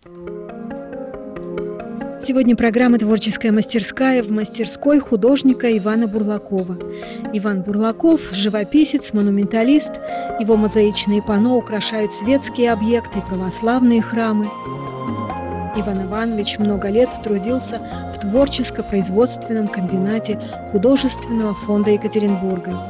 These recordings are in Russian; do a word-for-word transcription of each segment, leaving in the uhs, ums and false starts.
Сегодня программа «Творческая мастерская» в мастерской художника Ивана Бурлакова. Иван Бурлаков – живописец, монументалист. Его мозаичные панно украшают светские объекты и православные храмы. Иван Иванович много лет трудился в творческо-производственном комбинате Художественного фонда Екатеринбурга.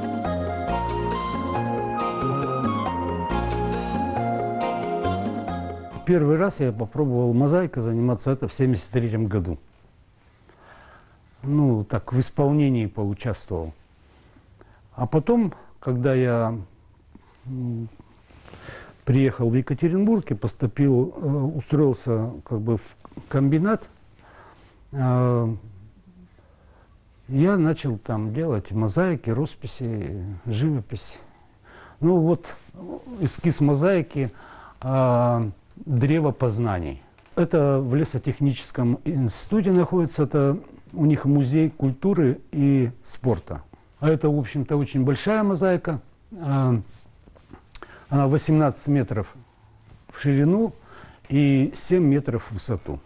Первый раз я попробовал мозаикой заниматься это в семьдесят третьем году. Ну, так, в исполнении поучаствовал. А потом, когда я приехал в Екатеринбург и поступил, устроился как бы в комбинат, я начал там делать мозаики, росписи, живопись. Ну вот эскиз мозаики «Древо познаний». Это в лесотехническом институте находится, это у них музей культуры и спорта. А это, в общем-то, очень большая мозаика. Она восемнадцать метров в ширину и семь метров в высоту.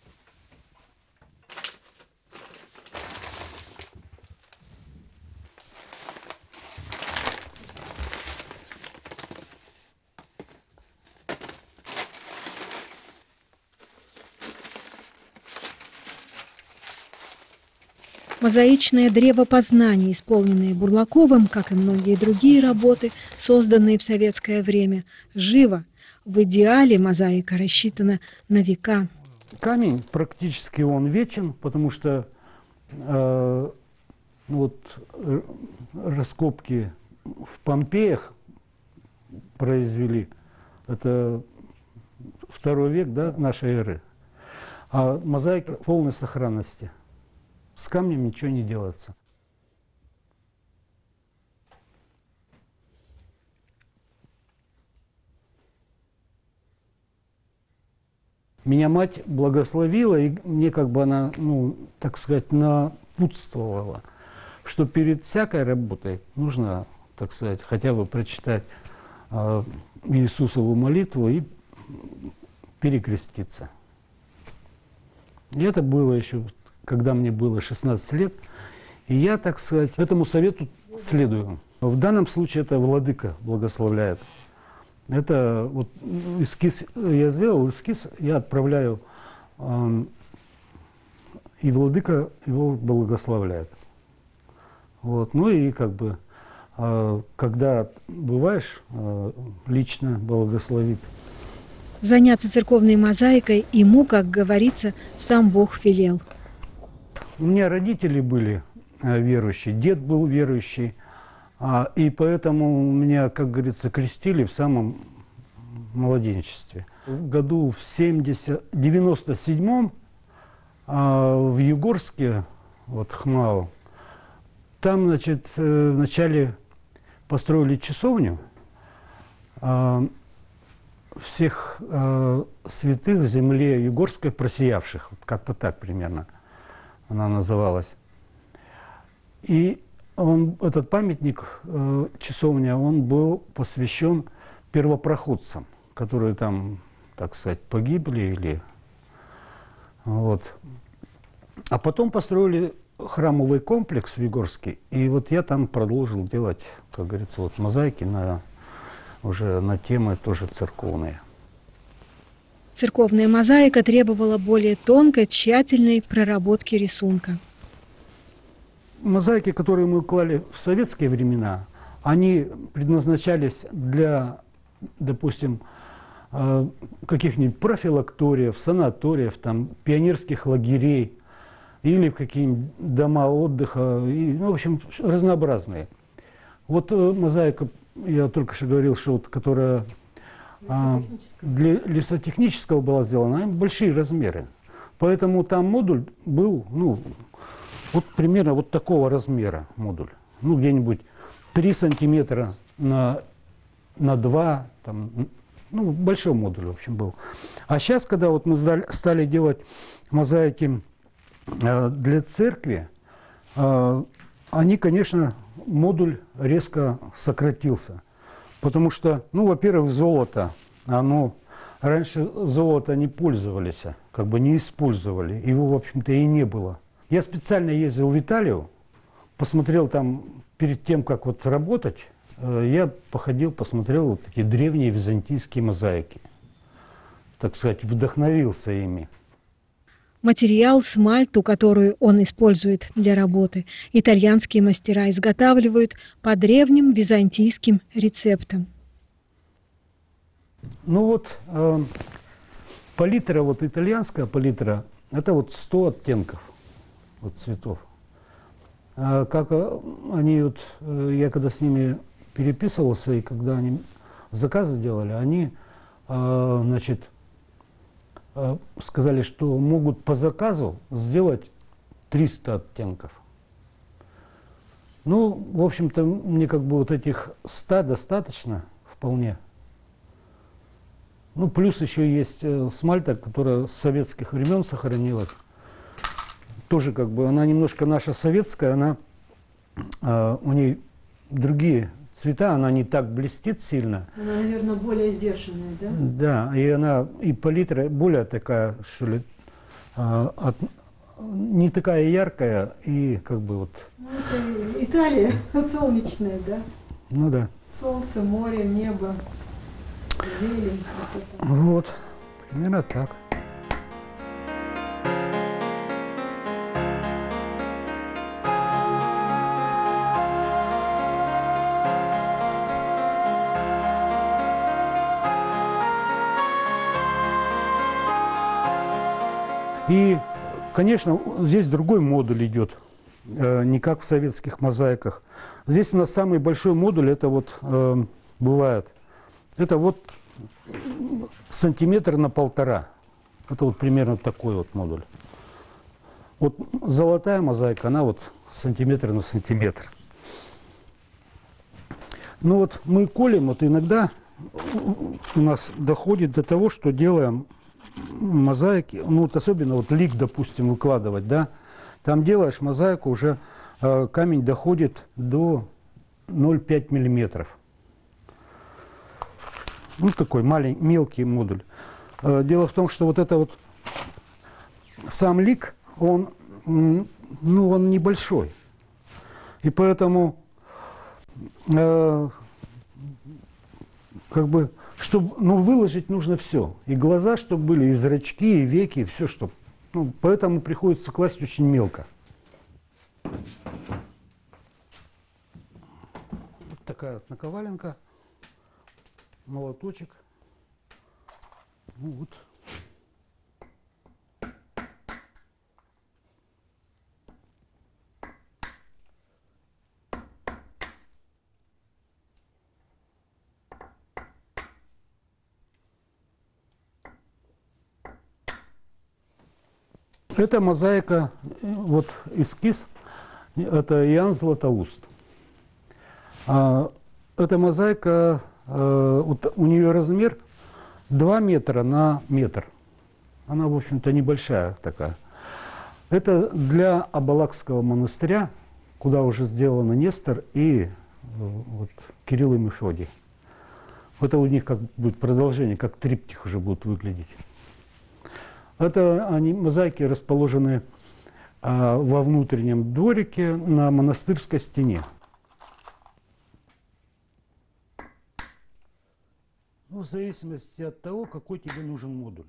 Мозаичное древо познаний, исполненное Бурлаковым, как и многие другие работы, созданные в советское время, живо. В идеале мозаика рассчитана на века. Камень практически он вечен, потому что э, вот, раскопки в Помпеях произвели, это второй век, да, нашей эры, а мозаики в полной сохранности. С камнем ничего не делается. Меня мать благословила, и мне как бы она, ну, так сказать, напутствовала, что перед всякой работой нужно, так сказать, хотя бы прочитать э, Иисусову молитву и перекреститься. И это было еще, когда мне было шестнадцать лет, и я, так сказать, этому совету следую. В данном случае это владыка благословляет. Это вот эскиз, я сделал эскиз, я отправляю, э, и владыка его благословляет. Вот. Ну и как бы, э, когда бываешь, э, лично благословит. Заняться церковной мозаикой ему, как говорится, сам Бог велел. У меня родители были верующие, дед был верующий, и поэтому меня, как говорится, крестили в самом младенчестве. В году в девяносто седьмом в Югорске, вот Хмао, там, значит, вначале построили часовню всех святых в земле Югорской просиявших, вот как-то так примерно она называлась. И он, этот памятник, э, часовня, он был посвящен первопроходцам, которые там, так сказать, погибли или... Вот. А потом построили храмовый комплекс в Югорске, и вот я там продолжил делать, как говорится, вот мозаики на, уже на темы тоже церковные. Церковная мозаика требовала более тонкой, тщательной проработки рисунка. Мозаики, которые мы клали в советские времена, они предназначались для, допустим, каких-нибудь профилакториев, санаториев, там, пионерских лагерей или в какие-нибудь дома отдыха, и, ну, в общем, разнообразные. Вот мозаика, я только что говорил, что вот, которая... для лесотехнического была сделана, большие размеры. Поэтому там модуль был, ну, вот примерно вот такого размера модуль. Ну, где-нибудь три сантиметра на, на два, там, ну, большой модуль, в общем, был. А сейчас, когда вот мы стали делать мозаики э, для церкви, э, они, конечно, модуль резко сократился. Потому что, ну, во-первых, золото, оно раньше золото не пользовались, как бы не использовали. Его, в общем-то, и не было. Я специально ездил в Италию, посмотрел там, перед тем, как вот работать, я походил, посмотрел вот эти древние византийские мозаики. Так сказать, вдохновился ими. Материал, смальту, которую он использует для работы, итальянские мастера изготавливают по древним византийским рецептам. Ну вот, э, палитра, вот итальянская палитра, это вот сто оттенков вот, цветов. А как они, вот, я когда с ними переписывался, и когда они заказы делали, они, э, значит, э, сказали, что могут по заказу сделать триста оттенков. Ну, в общем-то, мне как бы вот этих ста достаточно вполне. Ну, плюс еще есть э, смальта, которая с советских времен сохранилась. Тоже как бы, она немножко наша советская, она, э, у ней другие цвета, она не так блестит сильно. Она, наверное, более сдержанная, да? Да, и она, и палитра более такая, что ли, э, от, не такая яркая, и как бы вот... Ну, это Италия солнечная, да? Ну да. Солнце, море, небо, зелень, красота. Вот, примерно так. И, конечно, здесь другой модуль идет, э, не как в советских мозаиках. Здесь у нас самый большой модуль, это вот э, бывает, это вот сантиметр на полтора. Это вот примерно такой вот модуль. Вот золотая мозаика, она вот сантиметр на сантиметр. Ну вот мы колем, вот иногда у нас доходит до того, что делаем мозаики, ну вот особенно вот лик, допустим, выкладывать, да, там делаешь мозаику, уже э, камень доходит до ноль целых пять десятых миллиметров. Ну такой маленький, мелкий модуль. Э, дело в том, что вот это вот сам лик, он, ну, он небольшой. И поэтому э, как бы, чтобы, ну, выложить нужно все. И глаза, чтобы были, и зрачки, и веки, и все, чтобы. Ну, поэтому приходится класть очень мелко. Вот такая вот наковаленка, молоточек. Ну, вот. Это мозаика, вот эскиз, это Иоанн Златоуст. А, эта мозаика, а, вот у нее размер два метра на метр. Она, в общем-то, небольшая такая. Это для Абалакского монастыря, куда уже сделаны Нестор и вот, Кирилл и Мефодий. Это у них как будет продолжение, как триптих уже будут выглядеть. Это они, мозаики расположены а, во внутреннем дворике на монастырской стене. Ну, в зависимости от того, какой тебе нужен модуль.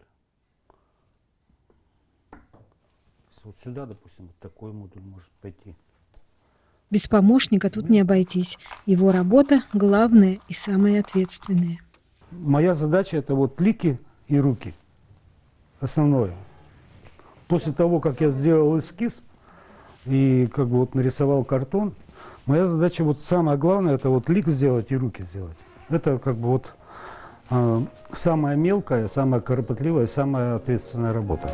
Вот сюда, допустим, вот такой модуль может пойти. Без помощника тут не обойтись. Его работа главная и самая ответственная. Моя задача – это вот лики и руки. Основное. После того, как я сделал эскиз и как бы вот нарисовал картон, моя задача вот самое главное – это вот лик сделать и руки сделать. Это как бы вот э, самая мелкая, самая кропотливая, самая ответственная работа.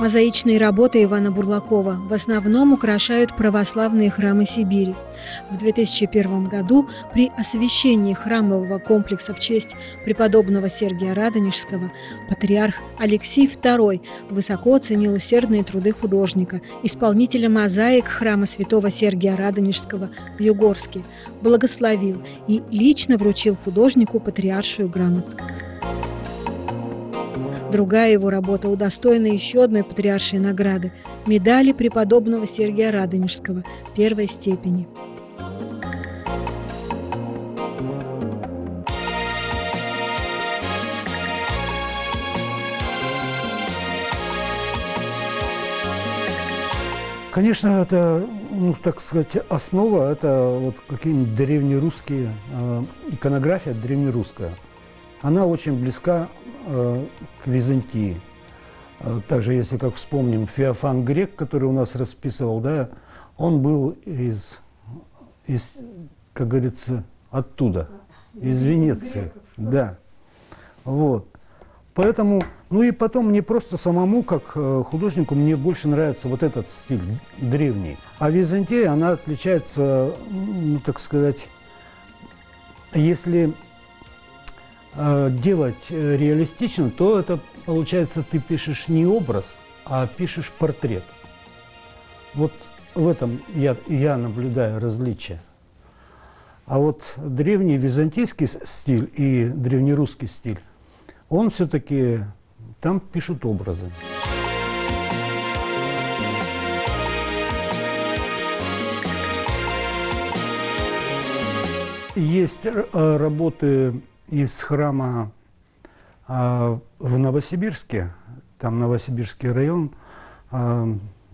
Мозаичные работы Ивана Бурлакова в основном украшают православные храмы Сибири. В две тысячи первом году при освящении храмового комплекса в честь преподобного Сергия Радонежского патриарх Алексий второй высоко оценил усердные труды художника, исполнителя мозаик храма святого Сергия Радонежского в Югорске, благословил и лично вручил художнику патриаршую грамоту. Другая его работа удостоена еще одной патриаршей награды – медали преподобного Сергия Радонежского первой степени. Конечно, это, ну, так сказать, основа – это вот какие-нибудь древнерусские, э, иконография древнерусская. Она очень близка э, к Византии. Также, если как вспомним, Феофан Грек, который у нас расписывал, да, он был из, из, как говорится, оттуда, из Венеции. Да. Вот. Поэтому, ну и потом мне просто самому, как художнику, мне больше нравится вот этот стиль древний. А Византия, она отличается, ну, так сказать, если делать реалистично, то это получается, ты пишешь не образ, а пишешь портрет. Вот в этом я, я наблюдаю различия. А вот древний византийский стиль и древнерусский стиль, он все-таки, там пишут образы. Есть работы из храма а, в Новосибирске, там Новосибирский район, а,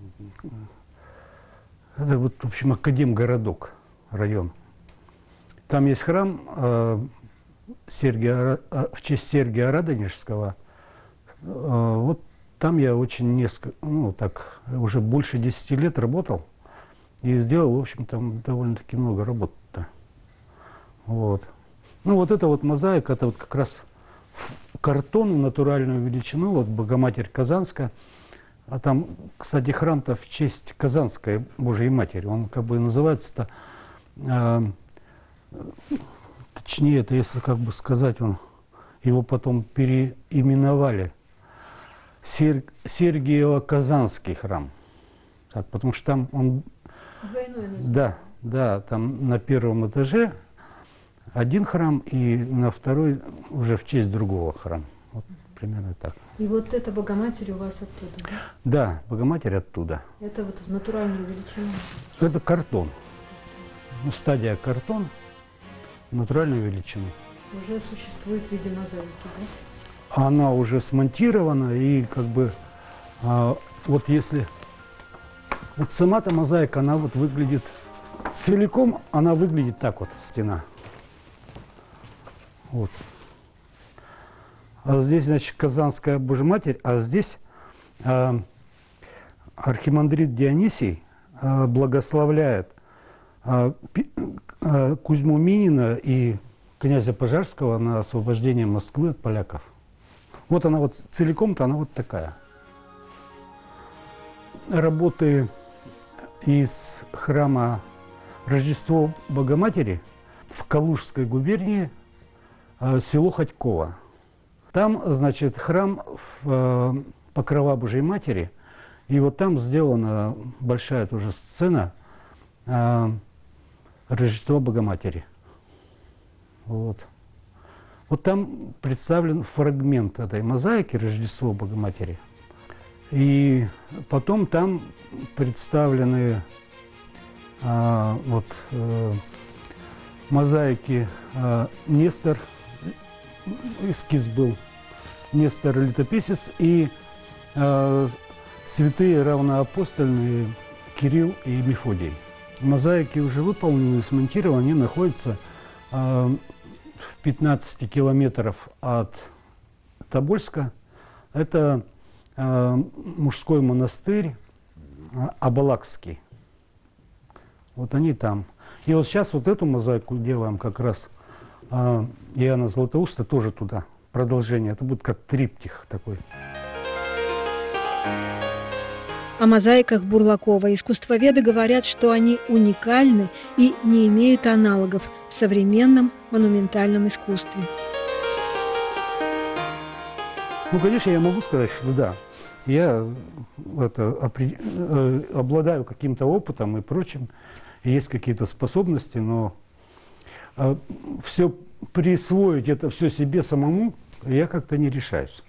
это вот, в общем, Академгородок район. Там есть храм а, Сергия, а, в честь Сергия Радонежского. А, вот там я очень несколько, ну так, уже больше десяти лет работал и сделал, в общем, там довольно-таки много работ-то. Вот. Ну, вот эта вот мозаика, это вот как раз картон в натуральную величину, вот Богоматерь Казанская. А там, кстати, храм-то в честь Казанской Божией Матери. Он как бы называется-то, э, точнее, это если как бы сказать, он, его потом переименовали. Сер, Сергиево-Казанский храм. Так, потому что там он... Двойной название. Да, да, там на первом этаже один храм, и на второй уже в честь другого храма. Вот примерно так. И вот эта Богоматерь у вас оттуда, да? Да, Богоматерь оттуда. Это вот в натуральную величину? Это картон. Ну, стадия картон, натуральную величину. Уже существует в виде мозаики, да? Она уже смонтирована, и как бы, а, вот если... Вот сама-то мозаика, она вот выглядит... Целиком она выглядит так вот, стена. Вот. А здесь, значит, Казанская Божья Матерь, а здесь э, архимандрит Дионисий э, благословляет э, э, Кузьму Минина и князя Пожарского на освобождение Москвы от поляков. Вот она вот целиком-то, она вот такая. Работы из храма Рождество Богоматери в Калужской губернии, село Ходьково. Там, значит, храм в Покрова Божьей Матери, и вот там сделана большая тоже сцена Рождества Богоматери. Вот. Вот там представлен фрагмент этой мозаики Рождество Богоматери. И потом там представлены а, вот, э, мозаики а, Нестор, эскиз был, Нестор летописец, и э, святые равноапостольные Кирилл и Мефодий. Мозаики уже выполнены и смонтированы, они находятся э, в пятнадцати километрах от Тобольска. Это э, мужской монастырь э, Абалакский. Вот они там. И вот сейчас вот эту мозаику делаем как раз э, Иоанна Златоуста, тоже туда. Продолжение. Это будет как триптих такой. О мозаиках Бурлакова искусствоведы говорят, что они уникальны и не имеют аналогов в современном монументальном искусстве. Ну, конечно, я могу сказать, что да, я это, обладаю каким-то опытом и прочим, есть какие-то способности, но э, все присвоить это все себе самому я как-то не решаюсь.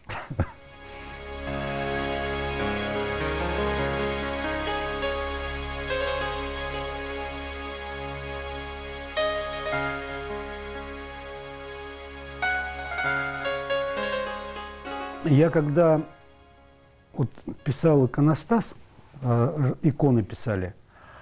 Я когда вот писал иконостас, э, иконы писали,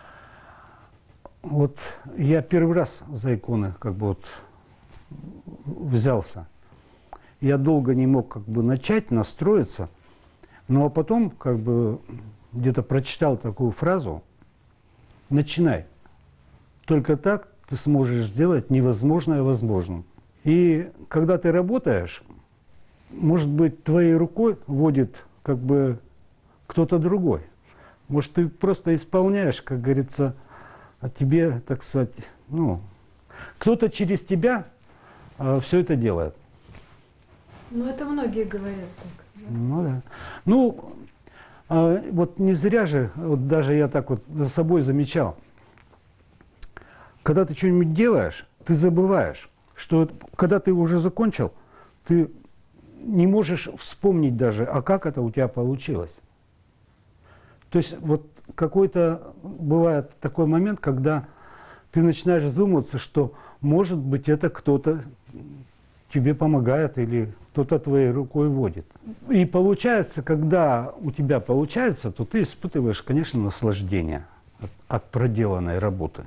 вот я первый раз за иконы как бы вот взялся. Я долго не мог как бы начать, настроиться, но а потом как бы где-то прочитал такую фразу: начинай. Только так ты сможешь сделать невозможное возможным. И когда ты работаешь, может быть, твоей рукой водит как бы кто-то другой. Может, ты просто исполняешь, как говорится, а тебе, так сказать, ну, кто-то через тебя э, все это делает. Ну, это многие говорят так. Ну, да. Ну, э, вот не зря же, вот даже я так вот за собой замечал, когда ты что-нибудь делаешь, ты забываешь, что когда ты уже закончил, ты не можешь вспомнить даже, а как это у тебя получилось. То есть вот какой-то бывает такой момент, когда ты начинаешь задумываться, что, может быть, это кто-то тебе помогает или кто-то твоей рукой водит. И получается, когда у тебя получается, то ты испытываешь, конечно, наслаждение от, от проделанной работы.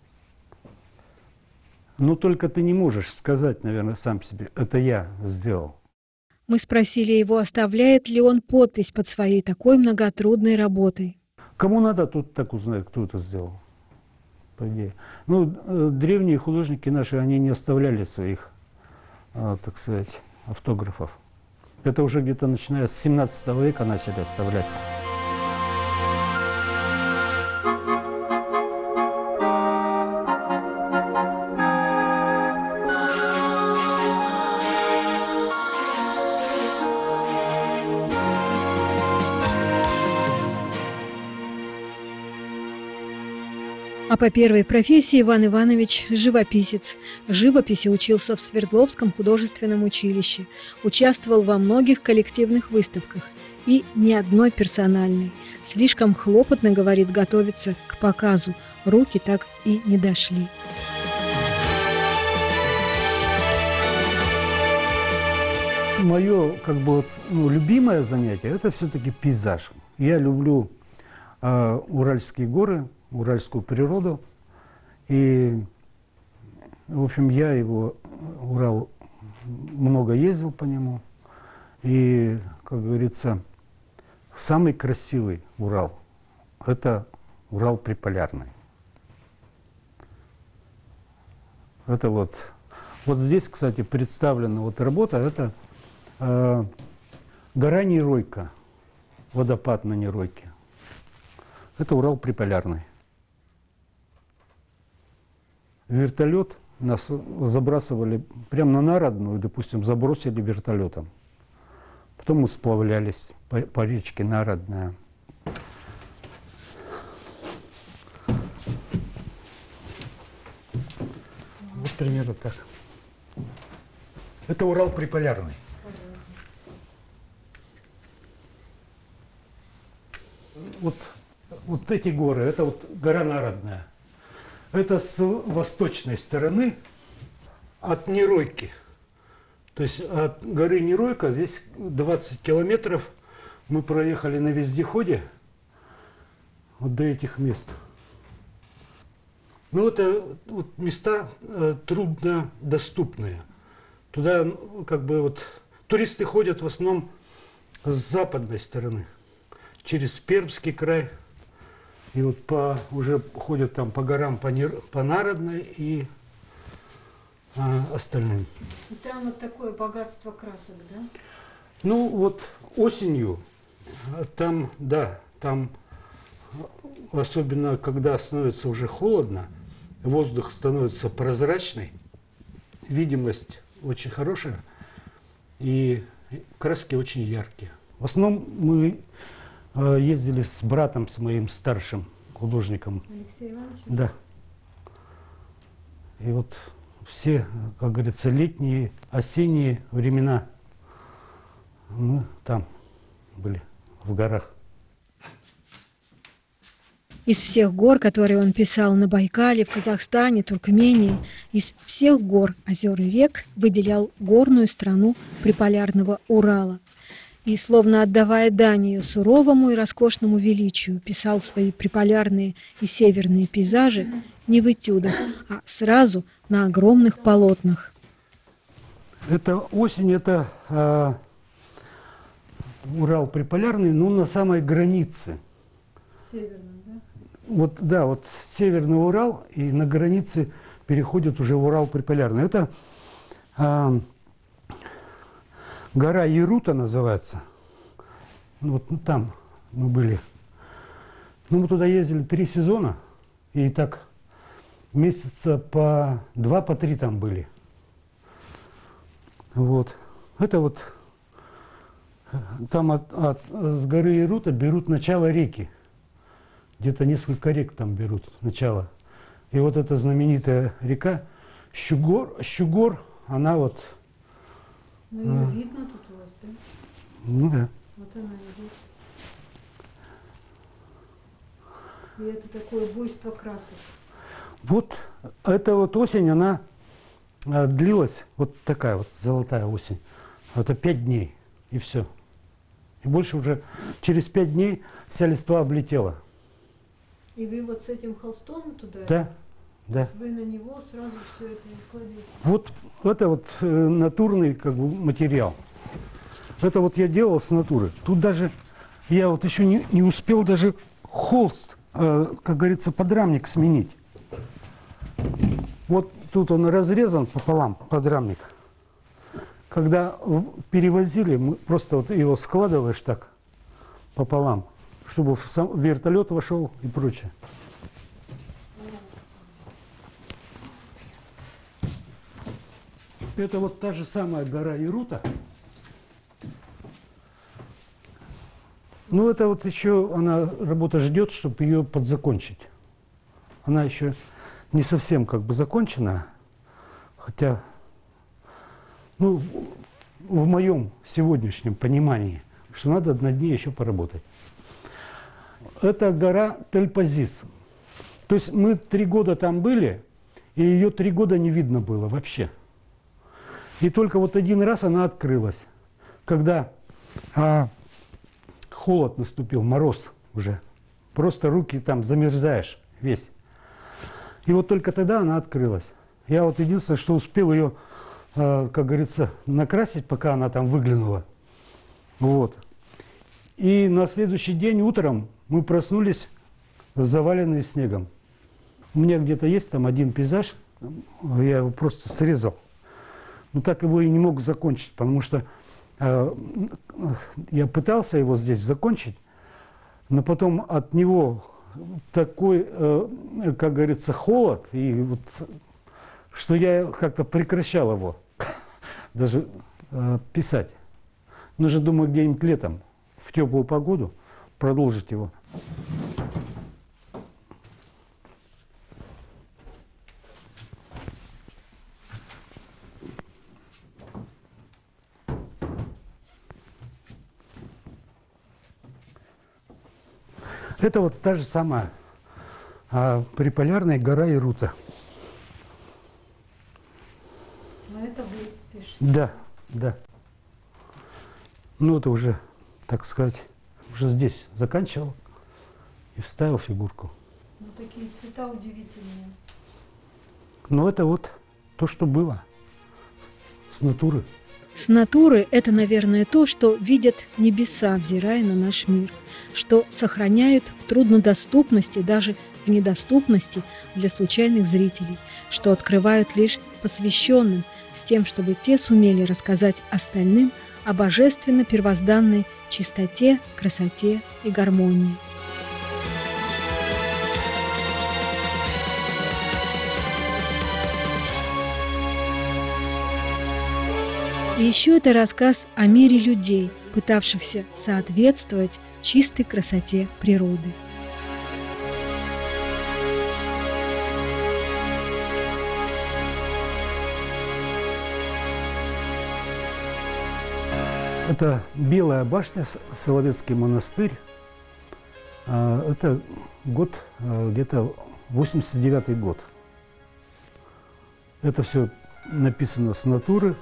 Но только ты не можешь сказать, наверное, сам себе: это я сделал. Мы спросили его, оставляет ли он подпись под своей такой многотрудной работой. Кому надо, тут так узнает, кто это сделал, по идее. Ну, древние художники наши, они не оставляли своих, так сказать, автографов. Это уже где-то начиная с семнадцатого века начали оставлять. А по первой профессии Иван Иванович – живописец. Живописи учился в Свердловском художественном училище, участвовал во многих коллективных выставках и ни одной персональной. Слишком хлопотно, говорит, готовиться к показу, руки так и не дошли. Мое как бы вот, ну, любимое занятие – это все-таки пейзаж. Я люблю э, Уральские горы, уральскую природу. И, в общем, я его, Урал, много ездил по нему. И, как говорится, самый красивый Урал – это Урал приполярный. Это вот, вот здесь, кстати, представлена вот работа, это э, гора Неройка, водопад на Неройке. Это Урал приполярный. Вертолет нас забрасывали прямо на Народную, допустим, забросили вертолетом. Потом мы сплавлялись по, по речке Народная. Вот примерно так. Это Урал приполярный. Вот, вот эти горы, это вот гора Народная. Это с восточной стороны от Неройки. То есть от горы Неройка здесь двадцать километров мы проехали на вездеходе вот до этих мест. Ну, это вот места э, труднодоступные. Туда как бы вот туристы ходят в основном с западной стороны, через Пермский край. И вот по, уже ходят там по горам, по, Нер, по Народной и а, остальным. И там вот такое богатство красок, да? Ну вот осенью там, да, там особенно когда становится уже холодно, воздух становится прозрачный, видимость очень хорошая и краски очень яркие. В основном мы э, ездили с братом, с моим старшим художником. Алексей Иванович? Да. И вот все, как говорится, летние, осенние времена мы там были, в горах. Из всех гор, которые он писал на Байкале, в Казахстане, Туркмении, из всех гор, озер и рек выделял горную страну приполярного Урала. И, словно отдавая дань ее суровому и роскошному величию, писал свои приполярные и северные пейзажи не в этюдах, а сразу на огромных полотнах. Это осень, это э, Урал приполярный, но на самой границе. Северным, да? Вот, да, вот северный Урал, и на границе переходит уже в Урал приполярный. Это э, гора Ярута называется. Вот ну, там мы были. Ну, мы туда ездили три сезона, и так месяца по два, по три там были. Вот. Это вот там от, от, с горы Ярута берут начало реки. Где-то несколько рек там берут начало. И вот эта знаменитая река Щугор, Щугор, она вот... Ну, ее а, видно тут у вас, да? Ну да. Вот она идет. И это такое буйство красок. Вот эта вот осень, она а, длилась, вот такая вот золотая осень. Это пять дней, и все. И больше уже через пять дней вся листва облетела. И вы вот с этим холстом туда? Да, да. Вы на него сразу все это кладете? Вот это вот э, натурный как бы материал. Это вот я делал с натуры. Тут даже я вот еще не, не успел даже холст, э, как говорится, подрамник сменить. Вот тут он разрезан пополам, подрамник. Когда перевозили, мы просто вот его складываешь так пополам, чтобы в, сам, в вертолет вошел и прочее. Это вот та же самая гора Ярута. Ну, это вот еще, она, работа ждет, чтобы ее подзакончить. Она еще не совсем как бы закончена, хотя, ну, в моем сегодняшнем понимании, что надо над ней еще поработать. Это гора Тель-Пазис. То есть мы три года там были, и ее три года не видно было вообще. И только вот один раз она открылась, когда а, холод наступил, мороз уже. Просто руки там замерзаешь весь. И вот только тогда она открылась. Я вот единственное, что успел ее, а, как говорится, накрасить, пока она там выглянула. Вот. И на следующий день утром мы проснулись заваленные снегом. У меня где-то есть там один пейзаж, я его просто срезал. Но так его и не мог закончить, потому что э, я пытался его здесь закончить, но потом от него такой, э, как говорится, холод, и вот, что я как-то прекращал его даже э, писать. Нужно, думаю, где-нибудь летом, в теплую погоду, продолжить его. Это вот та же самая а, приполярная гора Ярута. Но это вы пишете? Да, да. Ну, это уже, так сказать, уже здесь заканчивал и вставил фигурку. Ну, такие цвета удивительные. Но это вот то, что было с натуры. С натуры это, наверное, то, что видят небеса, взирая на наш мир, что сохраняют в труднодоступности, даже в недоступности для случайных зрителей, что открывают лишь посвященным, с тем, чтобы те сумели рассказать остальным о божественно-первозданной чистоте, красоте и гармонии. И еще это рассказ о мире людей, пытавшихся соответствовать чистой красоте природы. Это Белая башня, Соловецкий монастырь. Это год, где-то восемьдесят девятый год. Это все написано с натуры.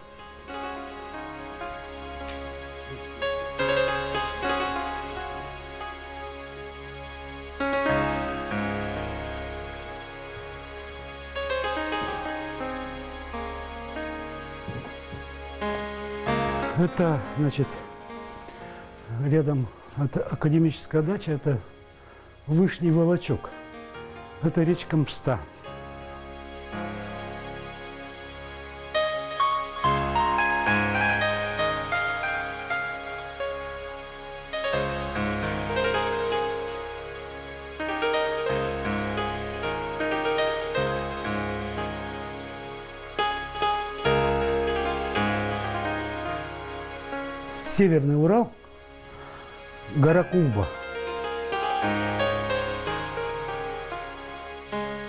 Это, значит, рядом это академическая дача, это Вышний Волочок. Это речка Мста. Северный Урал, гора Куба.